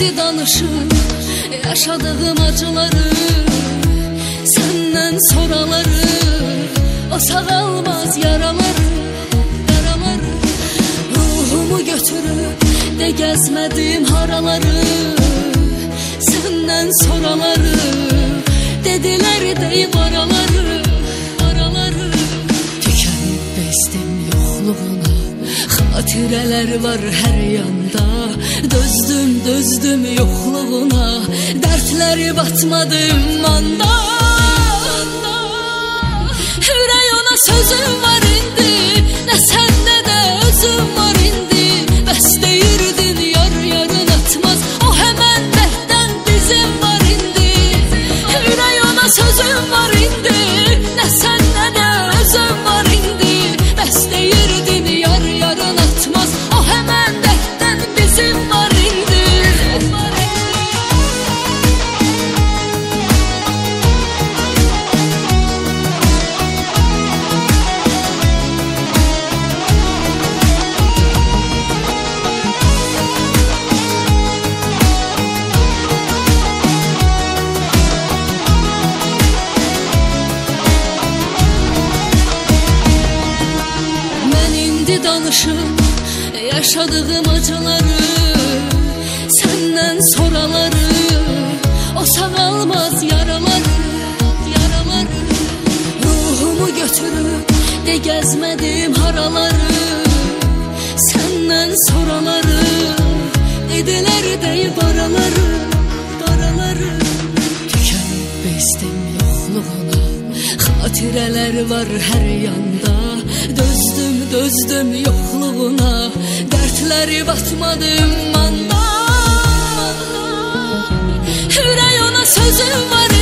indi danışım yaşadığım acıları, senden soraları, o sağalmaz yaraları. Ruhumu götürüp de gezmedim haraları, senden soraları, dediler deyip araları. Tükenip bezdim yokluğuna, hatireler var her yanda. Dözdüm yokluğuna, dertleri batmadım anda. Ürey ona sözüm var indi, ne sende de özüm var indi. Bəs deyirdin yar yarın atmaz, o hemen dertten bizim var indi. Ürey ona sözüm var indi, ne sende de özüm var indi. Bəs deyirdin yar yarın atmaz, o hemen dertten bizim var indi. Danışım yaşadığım acıları, senden soraları, o sağalmaz yaraları. Ruhumu götürüp de gezmedim haraları, senden soraları, dediler deyip araları. Tükenip bezdim yokluğuna, hatireler var her yanda. Dözdüm yokluğuna, dertleri batmadım anda. Ürey ona sözüm var